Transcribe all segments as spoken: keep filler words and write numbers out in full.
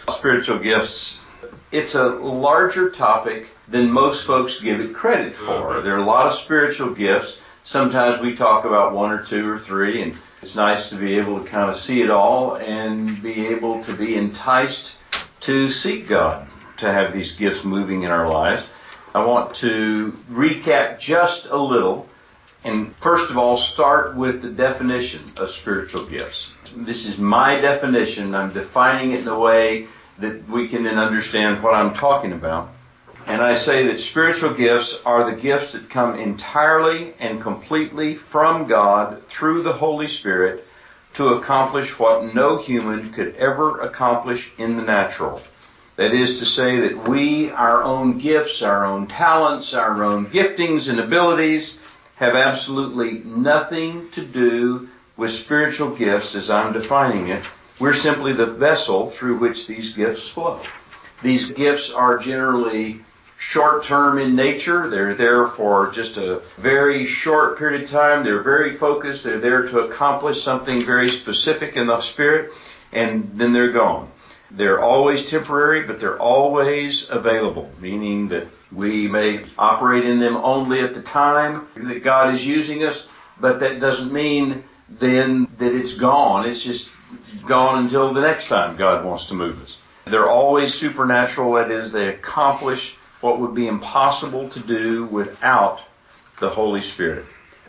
Spiritual gifts. It's a larger topic than most folks give it credit for. There are a lot of spiritual gifts. Sometimes we talk about one or two or three, and it's nice to be able to kind of see it all and be able to be enticed to seek God, to have these gifts moving in our lives. I want to recap just a little, and first of all, start with the definition of spiritual gifts. This is my definition. I'm defining it in a way that we can then understand what I'm talking about. And I say that spiritual gifts are the gifts that come entirely and completely from God through the Holy Spirit to accomplish what no human could ever accomplish in the natural. That is to say that we, our own gifts, our own talents, our own giftings and abilities have absolutely nothing to do with spiritual gifts as I'm defining it. We're simply the vessel through which these gifts flow. These gifts are generally short-term in nature. They're there for just a very short period of time. They're very focused. They're there to accomplish something very specific in the spirit, and then they're gone. They're always temporary, but they're always available, meaning that we may operate in them only at the time that God is using us, but that doesn't mean then that it's gone. It's just gone until the next time God wants to move us. They're always supernatural. That is, they accomplish what would be impossible to do without the Holy Spirit.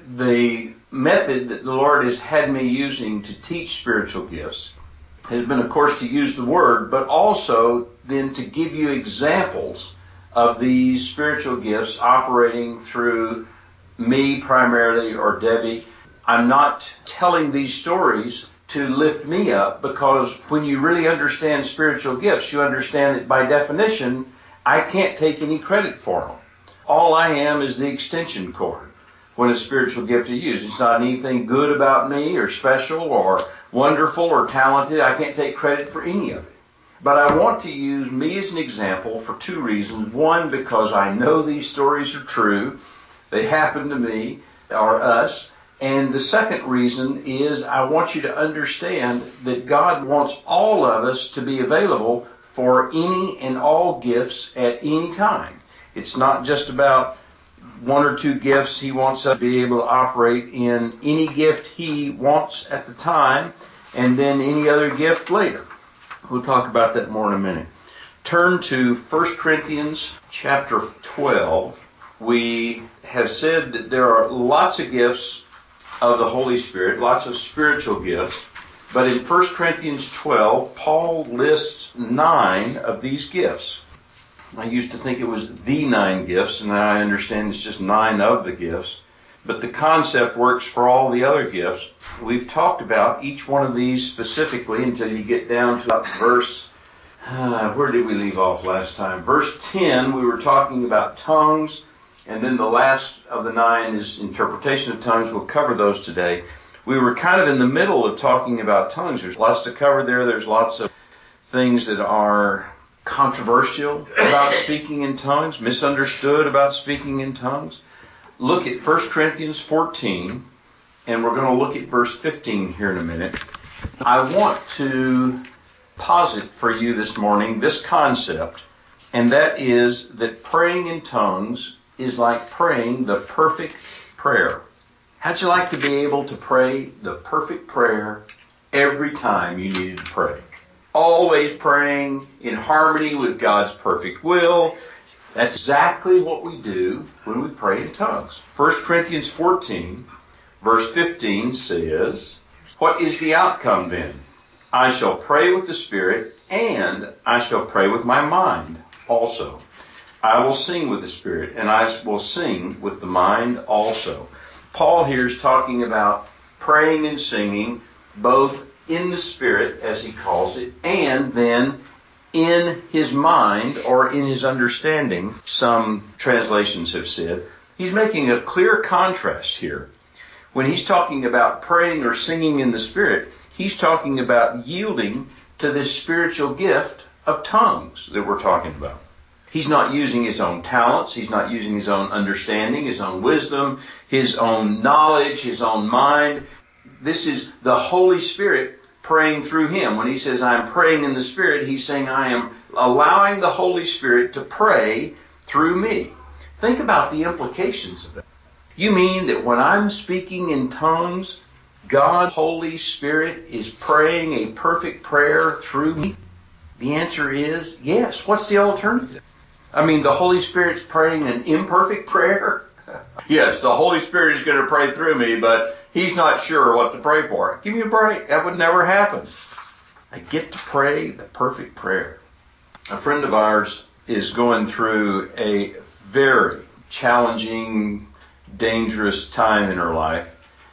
The method that the Lord has had me using to teach spiritual gifts has been, of course, to use the Word, but also then to give you examples of these spiritual gifts operating through me primarily or Debbie. I'm not telling these stories to lift me up, because when you really understand spiritual gifts, you understand that by definition, I can't take any credit for them. All I am is the extension cord when a spiritual gift is used. It's not anything good about me or special or wonderful or talented. I can't take credit for any of it. But I want to use me as an example for two reasons. One, because I know these stories are true. They happen to me or us. And the second reason is I want you to understand that God wants all of us to be available for any and all gifts at any time. It's not just about one or two gifts. He wants us to be able to operate in any gift He wants at the time, and then any other gift later. We'll talk about that more in a minute. Turn to First Corinthians chapter twelve. We have said that there are lots of gifts of the Holy Spirit, lots of spiritual gifts. But in First Corinthians twelve, Paul lists nine of these gifts. I used to think it was the nine gifts, and now I understand it's just nine of the gifts. But the concept works for all the other gifts. We've talked about each one of these specifically until you get down to verse, uh, where did we leave off last time? Verse ten, we were talking about tongues. And then the last of the nine is interpretation of tongues. We'll cover those today. We were kind of in the middle of talking about tongues. There's lots to cover there. There's lots of things that are controversial about speaking in tongues, misunderstood about speaking in tongues. Look at First Corinthians fourteen, and we're going to look at verse fifteen here in a minute. I want to posit for you this morning this concept, and that is that praying in tongues is like praying the perfect prayer. How'd you like to be able to pray the perfect prayer every time you needed to pray? Always praying in harmony with God's perfect will. That's exactly what we do when we pray in tongues. First Corinthians fourteen, verse fifteen says, what is the outcome then? I shall pray with the Spirit, and I shall pray with my mind also. I will sing with the Spirit, and I will sing with the mind also. Paul here is talking about praying and singing both in the Spirit, as he calls it, and then in his mind or in his understanding, some translations have said. He's making a clear contrast here. When he's talking about praying or singing in the Spirit, he's talking about yielding to this spiritual gift of tongues that we're talking about. He's not using his own talents. He's not using his own understanding, his own wisdom, his own knowledge, his own mind. This is the Holy Spirit praying through him. When he says, I'm praying in the Spirit, he's saying, I am allowing the Holy Spirit to pray through me. Think about the implications of that. You mean that when I'm speaking in tongues, God's Holy Spirit is praying a perfect prayer through me? The answer is yes. What's the alternative? I mean, the Holy Spirit's praying an imperfect prayer? Yes, the Holy Spirit is going to pray through me, but he's not sure what to pray for. Give me a break. That would never happen. I get to pray the perfect prayer. A friend of ours is going through a very challenging, dangerous time in her life.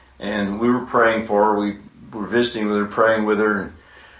And we were praying for her. We were visiting with her, praying with her.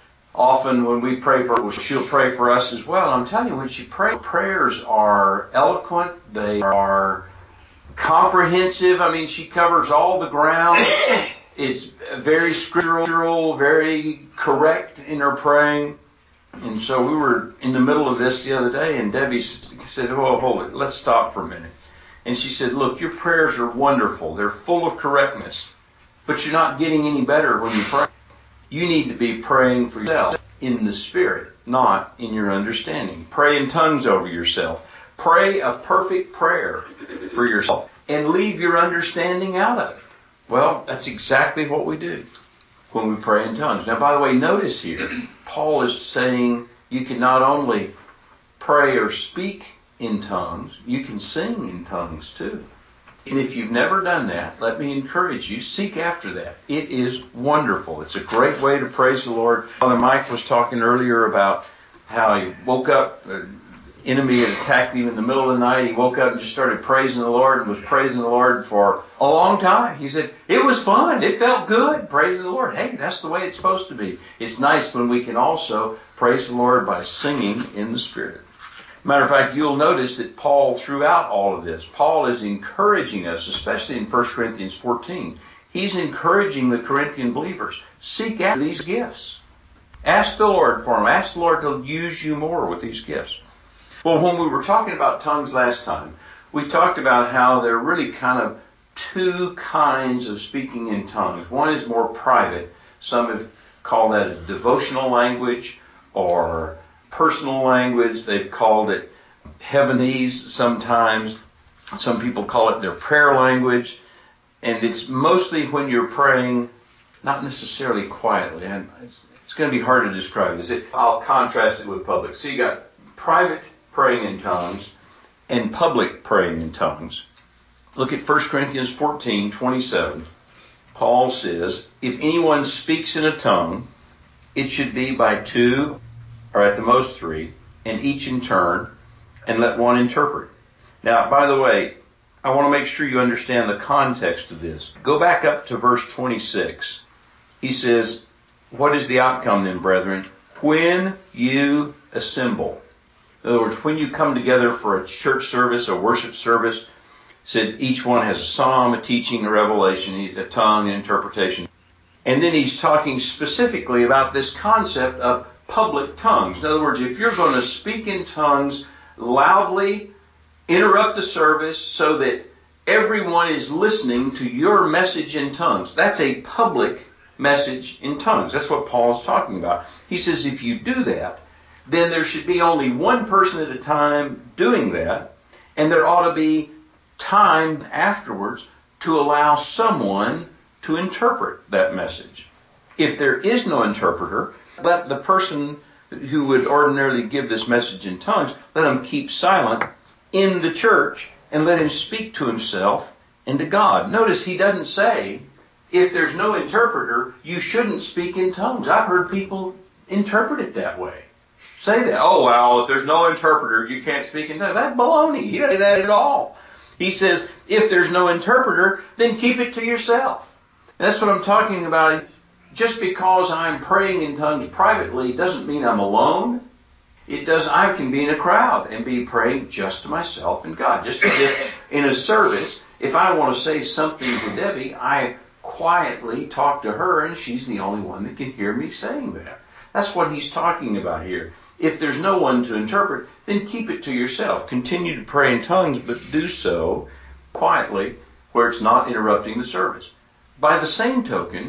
Often when we pray for her, she'll pray for us as well. And I'm telling you, when she prays, prayers are eloquent. They are comprehensive. I mean, she covers all the ground. It's very scriptural, very correct in her praying. And so we were in the middle of this the other day, and Debbie said, oh, hold it, let's stop for a minute. And she said, look, your prayers are wonderful. They're full of correctness, but you're not getting any better when you pray. You need to be praying for yourself in the Spirit, not in your understanding. Pray in tongues over yourself. Pray a perfect prayer for yourself and leave your understanding out of it. Well, that's exactly what we do when we pray in tongues. Now, by the way, notice here, Paul is saying you can not only pray or speak in tongues, you can sing in tongues too. And if you've never done that, let me encourage you, seek after that. It is wonderful. It's a great way to praise the Lord. Father Mike was talking earlier about how he woke up, the enemy had attacked him in the middle of the night. He woke up and just started praising the Lord and was praising the Lord for a long time. He said, it was fun. It felt good praising the Lord. Hey, that's the way it's supposed to be. It's nice when we can also praise the Lord by singing in the Spirit. Matter of fact, you'll notice that Paul, throughout all of this, Paul is encouraging us, especially in First Corinthians fourteen. He's encouraging the Corinthian believers. Seek after these gifts. Ask the Lord for them. Ask the Lord to use you more with these gifts. Well, when we were talking about tongues last time, we talked about how there are really kind of two kinds of speaking in tongues. One is more private. Some have called that a devotional language or personal language. They've called it heavenese sometimes. Some people call it their prayer language. And it's mostly when you're praying, not necessarily quietly. And it's, it's going to be hard to describe this. It, I'll contrast it with public. So you got private praying in tongues and public praying in tongues. Look at First Corinthians fourteen twenty-seven. Paul says, if anyone speaks in a tongue, it should be by two or at the most three, and each in turn, and let one interpret. Now, by the way, I want to make sure you understand the context of this. Go back up to verse twenty-six. He says, what is the outcome then, brethren? When you assemble. In other words, when you come together for a church service, a worship service, said each one has a psalm, a teaching, a revelation, a tongue, an interpretation. And then he's talking specifically about this concept of public tongues. In other words, if you're going to speak in tongues loudly, interrupt the service so that everyone is listening to your message in tongues. That's a public message in tongues. That's what Paul is talking about. He says if you do that, then there should be only one person at a time doing that, and there ought to be time afterwards to allow someone to interpret that message. If there is no interpreter, let the person who would ordinarily give this message in tongues, let him keep silent in the church and let him speak to himself and to God. Notice he doesn't say, if there's no interpreter, you shouldn't speak in tongues. I've heard people interpret it that way. Say that, oh, well, if there's no interpreter, you can't speak in tongues. That's baloney. He doesn't say that at all. He says, if there's no interpreter, then keep it to yourself. And that's what I'm talking about. Just because I'm praying in tongues privately doesn't mean I'm alone. It does. I can be in a crowd and be praying just to myself and God. Just as if in a service, if I want to say something to Debbie, I quietly talk to her and she's the only one that can hear me saying that. That's what he's talking about here. If there's no one to interpret, then keep it to yourself. Continue to pray in tongues, but do so quietly where it's not interrupting the service. By the same token,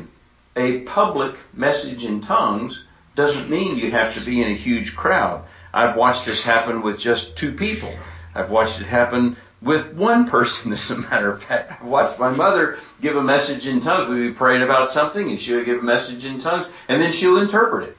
a public message in tongues doesn't mean you have to be in a huge crowd. I've watched this happen with just two people. I've watched it happen with one person, as a matter of fact. I've watched my mother give a message in tongues. We'd be praying about something, and she'll give a message in tongues, and then she'll interpret it.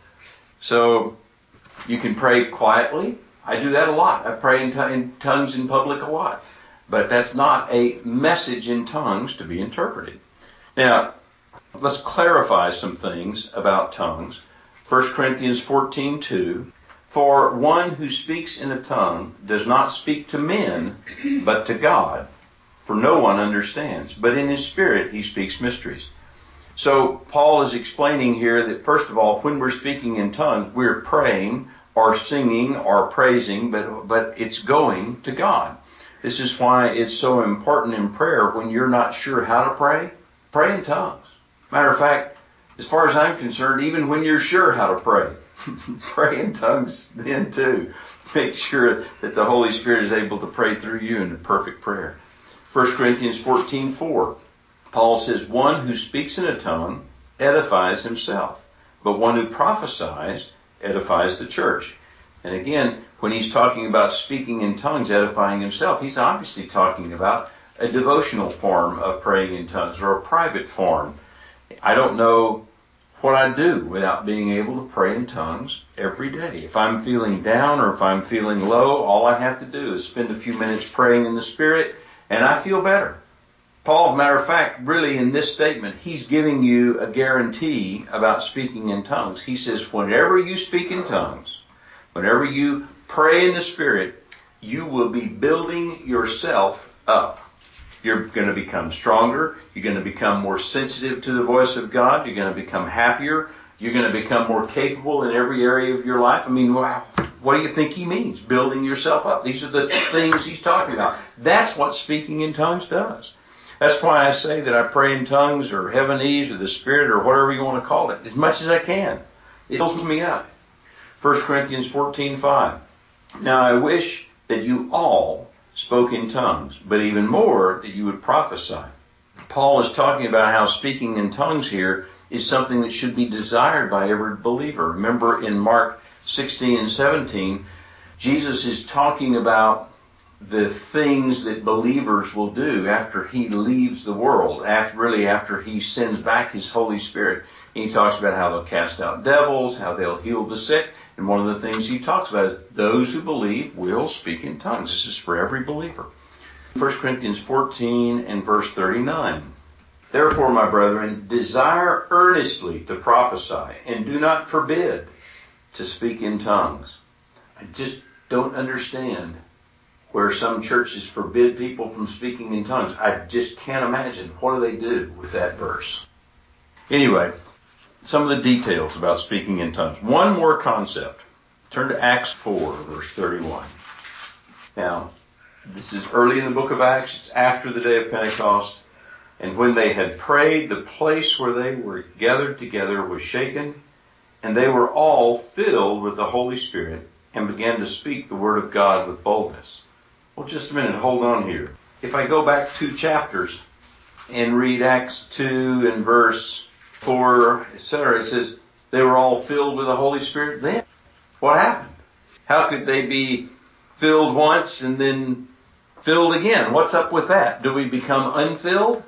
So you can pray quietly. I do that a lot. I pray in, t- in tongues in public a lot. But that's not a message in tongues to be interpreted. Now, let's clarify some things about tongues. First Corinthians fourteen two. For one who speaks in a tongue does not speak to men, but to God. For no one understands, but in his spirit he speaks mysteries. So Paul is explaining here that, first of all, when we're speaking in tongues, we're praying or singing or praising, but, but it's going to God. This is why it's so important in prayer when you're not sure how to pray, pray in tongues. Matter of fact, as far as I'm concerned, even when you're sure how to pray, pray in tongues then too. Make sure that the Holy Spirit is able to pray through you in a perfect prayer. First Corinthians fourteen four. Paul says, one who speaks in a tongue edifies himself, but one who prophesies edifies the church. And again, when he's talking about speaking in tongues, edifying himself, he's obviously talking about a devotional form of praying in tongues or a private form. I don't know what I do without being able to pray in tongues every day. If I'm feeling down or if I'm feeling low, all I have to do is spend a few minutes praying in the Spirit, and I feel better. Paul, as a matter of fact, really in this statement, he's giving you a guarantee about speaking in tongues. He says, whenever you speak in tongues, whenever you pray in the Spirit, you will be building yourself up. You're going to become stronger. You're going to become more sensitive to the voice of God. You're going to become happier. You're going to become more capable in every area of your life. I mean, wow, what do you think he means? Building yourself up. These are the things he's talking about. That's what speaking in tongues does. That's why I say that I pray in tongues or heavenese or the Spirit or whatever you want to call it, as much as I can. It builds me up. First Corinthians fourteen five. Now I wish that you all spoke in tongues, but even more that you would prophesy. Paul is talking about how speaking in tongues here is something that should be desired by every believer. Remember in Mark sixteen and seventeen, Jesus is talking about the things that believers will do after he leaves the world, after really after he sends back his Holy Spirit. And he talks about how they'll cast out devils, how they'll heal the sick. And one of the things he talks about is those who believe will speak in tongues. This is for every believer. First Corinthians fourteen and verse thirty-nine. Therefore, my brethren, desire earnestly to prophesy, and do not forbid to speak in tongues. I just don't understand where some churches forbid people from speaking in tongues. I just can't imagine. What do they do with that verse? Anyway, some of the details about speaking in tongues. One more concept. Turn to Acts four, verse thirty-one. Now, this is early in the book of Acts. It's after the day of Pentecost. And when they had prayed, the place where they were gathered together was shaken, and they were all filled with the Holy Spirit and began to speak the word of God with boldness. Well, just a minute. Hold on here. If I go back two chapters and read Acts two and verse four, et cetera, it says they were all filled with the Holy Spirit. Then what happened? How could they be filled once and then filled again? What's up with that? Do we become unfilled?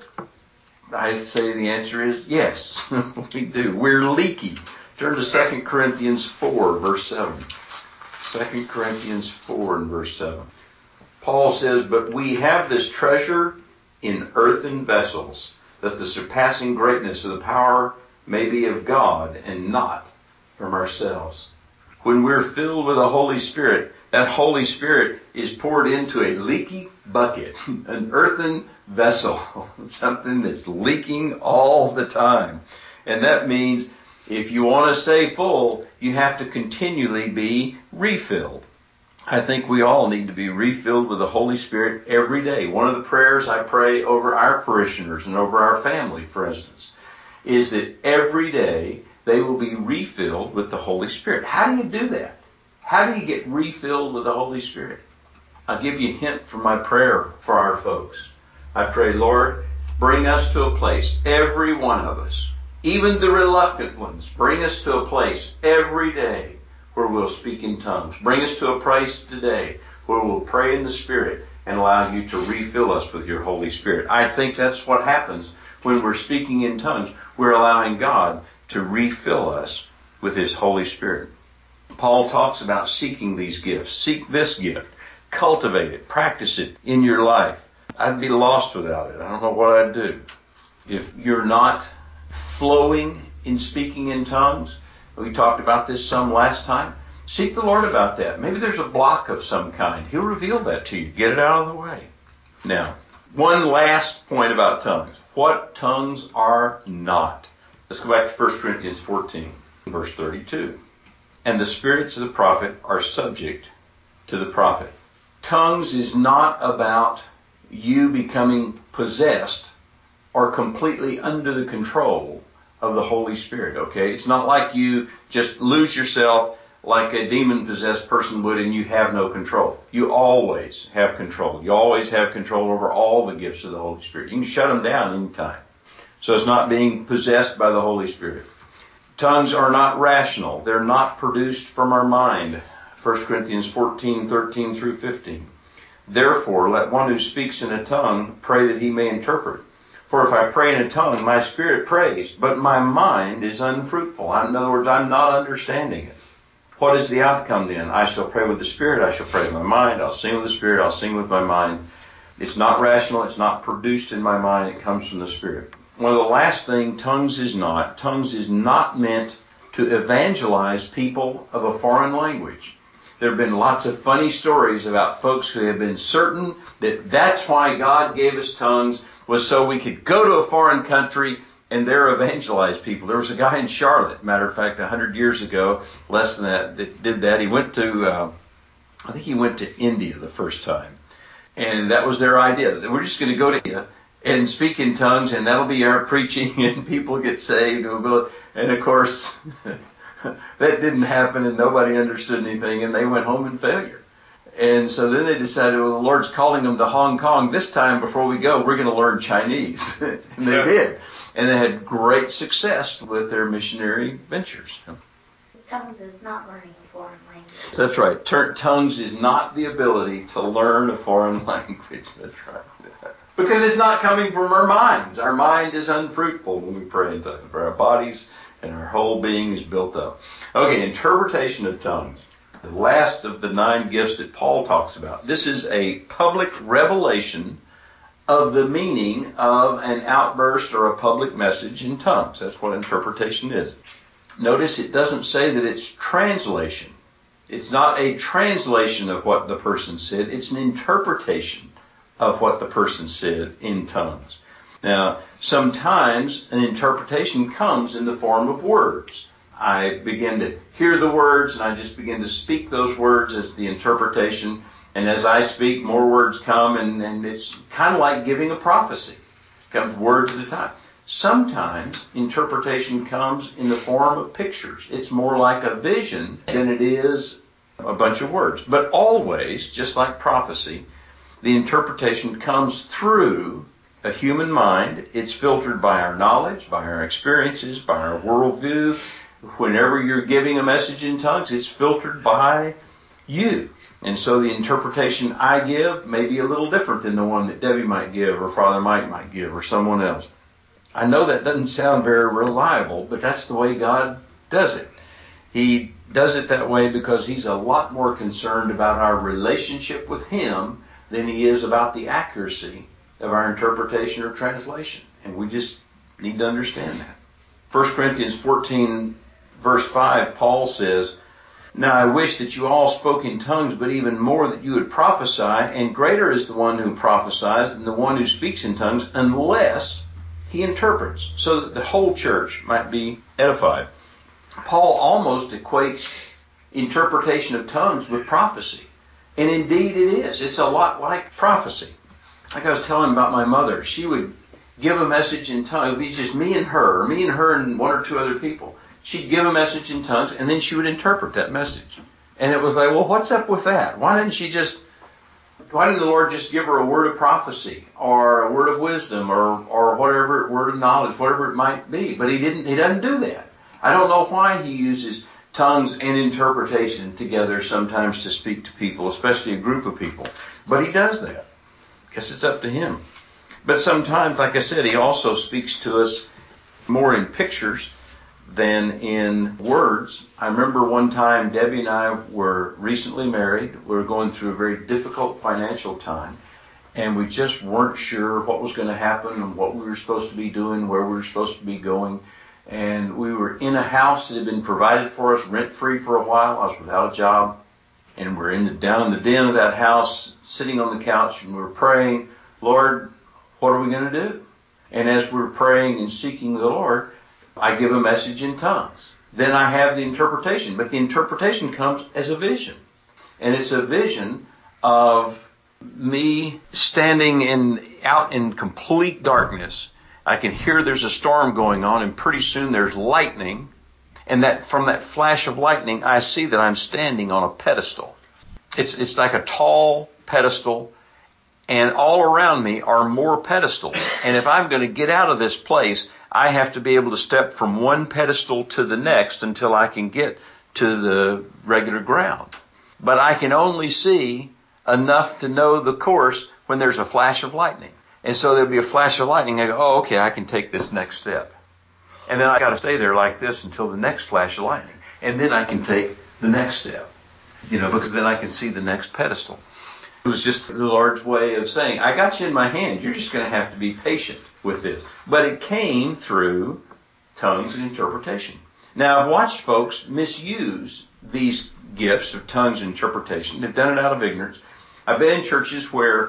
I say the answer is yes, we do. We're leaky. Turn to Second Corinthians four, verse seven. Second Corinthians four and verse seven. Paul says, but we have this treasure in earthen vessels, that the surpassing greatness of the power may be of God and not from ourselves. When we're filled with the Holy Spirit, that Holy Spirit is poured into a leaky bucket, an earthen vessel, something that's leaking all the time. And that means if you want to stay full, you have to continually be refilled. I think we all need to be refilled with the Holy Spirit every day. One of the prayers I pray over our parishioners and over our family, for instance, is that every day they will be refilled with the Holy Spirit. How do you do that? How do you get refilled with the Holy Spirit? I'll give you a hint from my prayer for our folks. I pray, Lord, bring us to a place, every one of us, Even the reluctant ones, bring us to a place every day where we'll speak in tongues. Bring us to a place today where we'll pray in the Spirit and allow you to refill us with your Holy Spirit. I think that's what happens when we're speaking in tongues. We're allowing God to refill us with His Holy Spirit. Paul talks about seeking these gifts. Seek this gift. Cultivate it. Practice it in your life. I'd be lost without it. I don't know what I'd do. If you're not flowing in speaking in tongues, we talked about this some last time, seek the Lord about that. Maybe there's a block of some kind. He'll reveal that to you. Get it out of the way. Now, one last point about tongues. What tongues are not. Let's go back to First Corinthians fourteen, verse thirty-two. And the spirits of the prophet are subject to the prophet. Tongues is not about you becoming possessed or completely under the control of the Holy Spirit, okay? It's not like you just lose yourself like a demon-possessed person would and you have no control. You always have control. You always have control over all the gifts of the Holy Spirit. You can shut them down anytime. So it's not being possessed by the Holy Spirit. Tongues are not rational. They're not produced from our mind. First Corinthians fourteen, thirteen through fifteen. Therefore, let one who speaks in a tongue pray that he may interpret. For if I pray in a tongue, my spirit prays, but my mind is unfruitful. In other words, I'm not understanding it. What is the outcome then? I shall pray with the Spirit, I shall pray with my mind, I'll sing with the Spirit, I'll sing with my mind. It's not rational, it's not produced in my mind, it comes from the Spirit. One of the last thing tongues is not, tongues is not meant to evangelize people of a foreign language. There have been lots of funny stories about folks who have been certain that that's why God gave us tongues, was so we could go to a foreign country and there evangelize people. There was a guy in Charlotte, matter of fact, a hundred years ago, less than that, that did that. He went to, uh, I think he went to India the first time. And that was their idea. We're just going to go to India and speak in tongues, and that'll be our preaching, and people get saved. And, we'll go. And of course, that didn't happen, and nobody understood anything, and they went home in failure. And so then they decided, well, the Lord's calling them to Hong Kong. This time, before we go, we're going to learn Chinese. And they yeah. did. And they had great success with their missionary ventures. Tongues is not learning a foreign language. That's right. Tur- tongues is not the ability to learn a foreign language. That's right. Because it's not coming from our minds. Our mind is unfruitful when we pray in tongues. Our bodies and our whole being is built up. Okay, interpretation of tongues. The last of the nine gifts that Paul talks about. This is a public revelation of the meaning of an outburst or a public message in tongues. That's what interpretation is. Notice it doesn't say that it's translation. It's not a translation of what the person said. It's an interpretation of what the person said in tongues. Now, sometimes an interpretation comes in the form of words. I begin to hear the words and I just begin to speak those words as the interpretation. And as I speak, more words come, and, and it's kind of like giving a prophecy. It comes words at a time. Sometimes interpretation comes in the form of pictures. It's more like a vision than it is a bunch of words. But always, just like prophecy, the interpretation comes through a human mind. It's filtered by our knowledge, by our experiences, by our worldview. Whenever you're giving a message in tongues, it's filtered by you. And so the interpretation I give may be a little different than the one that Debbie might give, or Father Mike might give, or someone else. I know that doesn't sound very reliable, but that's the way God does it. He does it that way because He's a lot more concerned about our relationship with Him than He is about the accuracy of our interpretation or translation. And we just need to understand that. First Corinthians fourteen, verse five, Paul says, "Now I wish that you all spoke in tongues, but even more that you would prophesy, and greater is the one who prophesies than the one who speaks in tongues, unless he interprets," so that the whole church might be edified. Paul almost equates interpretation of tongues with prophecy. And indeed it is. It's a lot like prophecy. Like I was telling about my mother, she would give a message in tongues. It would be just me and her, or me and her and one or two other people. She'd give a message in tongues, and then she would interpret that message. And it was like, well, what's up with that? Why didn't she just Why didn't the Lord just give her a word of prophecy or a word of wisdom or, or whatever, word of knowledge, whatever it might be? But he didn't, he doesn't do that. I don't know why he uses tongues and interpretation together sometimes to speak to people, especially a group of people. But he does that. Guess it's up to him. But sometimes, like I said, he also speaks to us more in pictures than in words. I remember one time Debbie and I were recently married. We were going through a very difficult financial time, and we just weren't sure what was going to happen and what we were supposed to be doing, where we were supposed to be going. And we were in a house that had been provided for us rent-free for a while. I was without a job, and we're in the, down in the den of that house, sitting on the couch, and we were praying, Lord, what are we going to do? And as we're praying and seeking the Lord, I give a message in tongues. Then I have the interpretation. But the interpretation comes as a vision. And it's a vision of me standing in out in complete darkness. I can hear there's a storm going on, and pretty soon there's lightning. And that from that flash of lightning, I see that I'm standing on a pedestal. It's it's like a tall pedestal, and all around me are more pedestals. And if I'm going to get out of this place, I have to be able to step from one pedestal to the next until I can get to the regular ground. But I can only see enough to know the course when there's a flash of lightning. And so there'll be a flash of lightning. I go, oh, okay, I can take this next step. And then I got to stay there like this until the next flash of lightning. And then I can take the next step, you know, because then I can see the next pedestal. It was just the Lord's way of saying, I got you in my hand. You're just going to have to be patient with this. But it came through tongues and interpretation. Now, I've watched folks misuse these gifts of tongues and interpretation. They've done it out of ignorance. I've been in churches where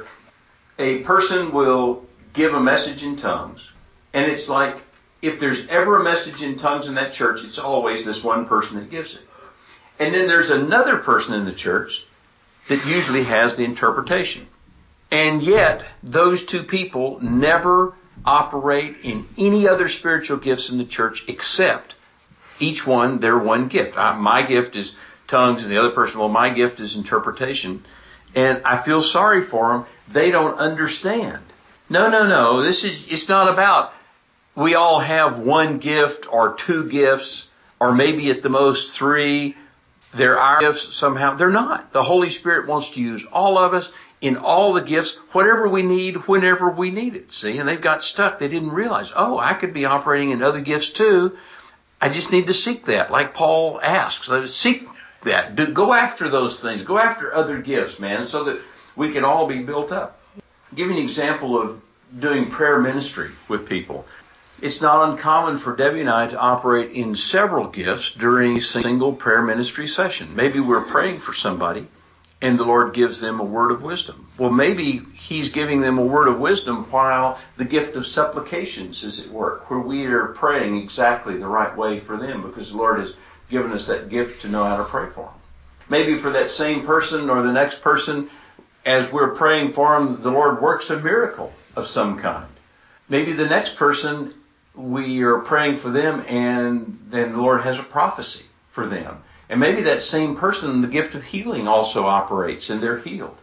a person will give a message in tongues, and it's like, if there's ever a message in tongues in that church, it's always this one person that gives it. And then there's another person in the church that usually has the interpretation. And yet, those two people never operate in any other spiritual gifts in the church except each one their one gift. I, my gift is tongues, and the other person, well, my gift is interpretation. And I feel sorry for them. They don't understand. No, no, no. This is, it's not about we all have one gift or two gifts or maybe at the most three. They're our gifts somehow. They're not. The Holy Spirit wants to use all of us in all the gifts, whatever we need, whenever we need it. See, and they've got stuck. They didn't realize, oh, I could be operating in other gifts too. I just need to seek that, like Paul asks. Seek that. Do, go after those things. Go after other gifts, man, so that we can all be built up. I'll give you an example of doing prayer ministry with people. It's not uncommon for Debbie and I to operate in several gifts during a single prayer ministry session. Maybe we're praying for somebody and the Lord gives them a word of wisdom. Well, maybe He's giving them a word of wisdom while the gift of supplications is at work, where we are praying exactly the right way for them because the Lord has given us that gift to know how to pray for them. Maybe for that same person or the next person, as we're praying for them, the Lord works a miracle of some kind. Maybe the next person, we are praying for them and then the Lord has a prophecy for them. And maybe that same person, the gift of healing also operates and they're healed.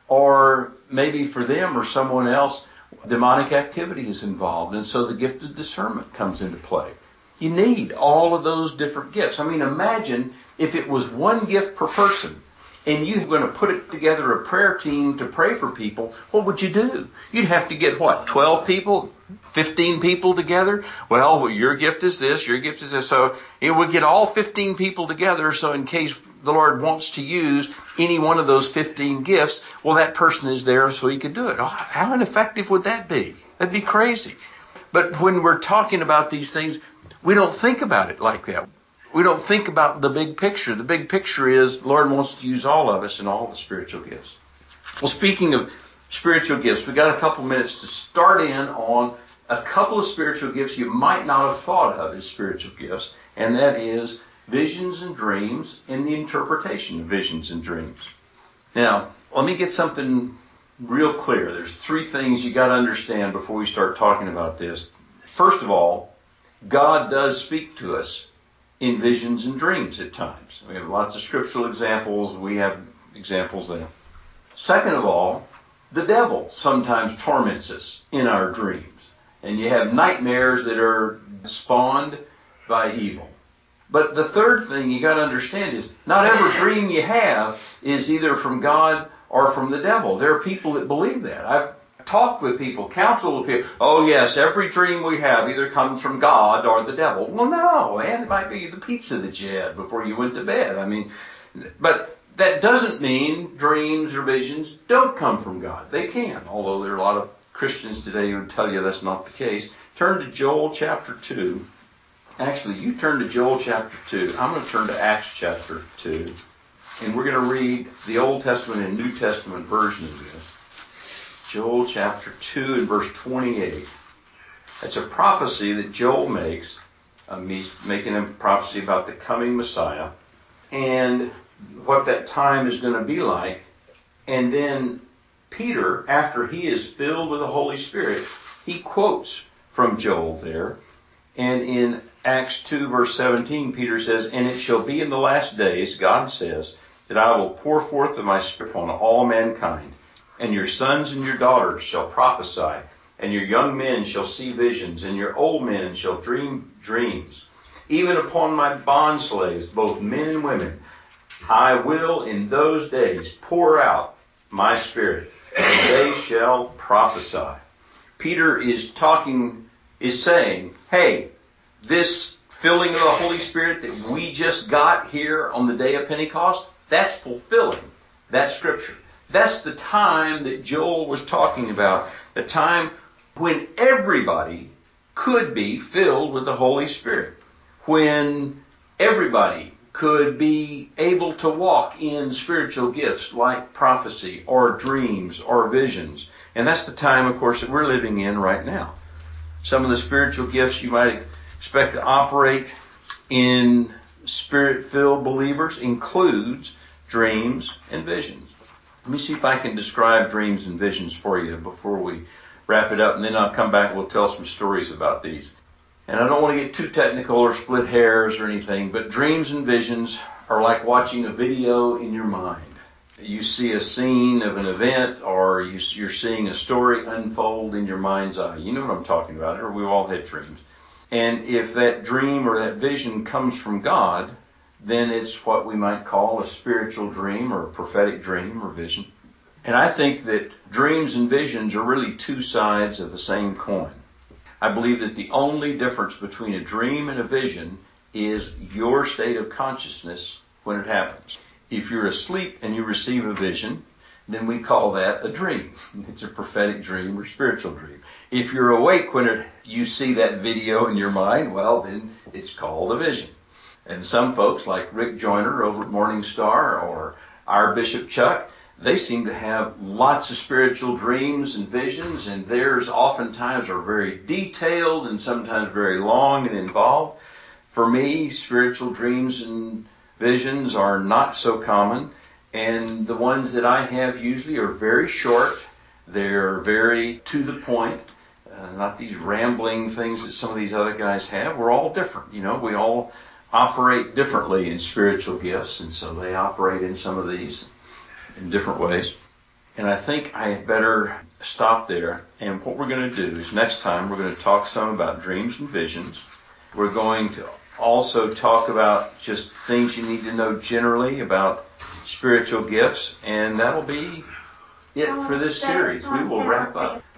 Or maybe for them or someone else, demonic activity is involved. And so the gift of discernment comes into play. You need all of those different gifts. I mean, imagine if it was one gift per person and you're going to put it together a prayer team to pray for people, what would you do? You'd have to get what, twelve people, fifteen people together? Well, your gift is this, your gift is this. So it would get all fifteen people together, so in case the Lord wants to use any one of those fifteen gifts, well, that person is there so He could do it. Oh, how ineffective would that be? That'd be crazy. But when we're talking about these things, we don't think about it like that. We don't think about the big picture. The big picture is the Lord wants to use all of us in all the spiritual gifts. Well, speaking of spiritual gifts, we got a couple minutes to start in on a couple of spiritual gifts you might not have thought of as spiritual gifts, and that is visions and dreams and the interpretation of visions and dreams. Now, let me get something real clear. There's three things you got to understand before we start talking about this. First of all, God does speak to us in visions and dreams at times. We have lots of scriptural examples. We have examples there. Second of all, The devil sometimes torments us in our dreams. And you have nightmares that are spawned by evil. But the third thing you got to understand is not every dream you have is either from God or from the devil. There are people that believe that. I've talked with people, counseled with people. Oh yes, every dream we have either comes from God or the devil. Well, no, and it might be the pizza that you had before you went to bed. I mean, but that doesn't mean dreams or visions don't come from God. They can, although there are a lot of Christians today who would tell you that's not the case. Turn to Joel chapter two. Actually, you turn to Joel chapter two. I'm going to turn to Acts chapter two. And we're going to read the Old Testament and New Testament version of this. Joel chapter two and verse twenty-eight. It's a prophecy that Joel makes. Um, he's making a prophecy about the coming Messiah and what that time is going to be like. And then Peter, after he is filled with the Holy Spirit, he quotes from Joel there. And in Acts two verse seventeen, Peter says, "And it shall be in the last days, God says, that I will pour forth of my Spirit upon all mankind. And your sons and your daughters shall prophesy, and your young men shall see visions, and your old men shall dream dreams. Even upon my bondslaves, both men and women, I will in those days pour out my Spirit, and they shall prophesy." Peter is talking, is saying, hey, this filling of the Holy Spirit that we just got here on the day of Pentecost, that's fulfilling that scripture. That's the time that Joel was talking about, the time when everybody could be filled with the Holy Spirit, when everybody could be able to walk in spiritual gifts like prophecy or dreams or visions. And that's the time, of course, that we're living in right now. Some of the spiritual gifts you might expect to operate in Spirit-filled believers includes dreams and visions. Let me see if I can describe dreams and visions for you before we wrap it up, and then I'll come back and we'll tell some stories about these. And I don't want to get too technical or split hairs or anything, but dreams and visions are like watching a video in your mind. You see a scene of an event, or you, you're seeing a story unfold in your mind's eye. You know what I'm talking about, or we've all had dreams. And if that dream or that vision comes from God, then it's what we might call a spiritual dream or a prophetic dream or vision. And I think that dreams and visions are really two sides of the same coin. I believe that the only difference between a dream and a vision is your state of consciousness when it happens. If you're asleep and you receive a vision, then we call that a dream. It's a prophetic dream or spiritual dream. If you're awake when it, you see that video in your mind, well, then it's called a vision. And some folks like Rick Joyner over at Morning Star or our Bishop Chuck, they seem to have lots of spiritual dreams and visions, and theirs oftentimes are very detailed and sometimes very long and involved. For me, spiritual dreams and visions are not so common, and the ones that I have usually are very short. They're very to the point, uh, not these rambling things that some of these other guys have. We're all different, you know, we all operate differently in spiritual gifts, and so they operate in some of these in different ways. And I think I had better stop there. And what we're going to do is next time we're going to talk some about dreams and visions. We're going to also talk about just things you need to know generally about spiritual gifts, and that'll be it for this series. We will wrap up.